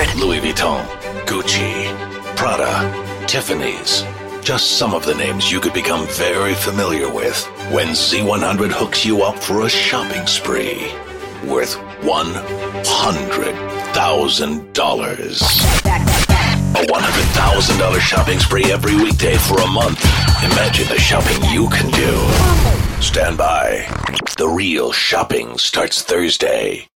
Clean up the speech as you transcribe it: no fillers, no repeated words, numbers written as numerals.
Z100. Louis Vuitton, Gucci, Prada, Tiffany's. Just some of the names you could become very familiar with when Z100 hooks you up for a shopping spree worth $100,000. A $100,000 shopping spree every weekday for a month. Imagine the shopping you can do. Stand by. The real shopping starts Thursday.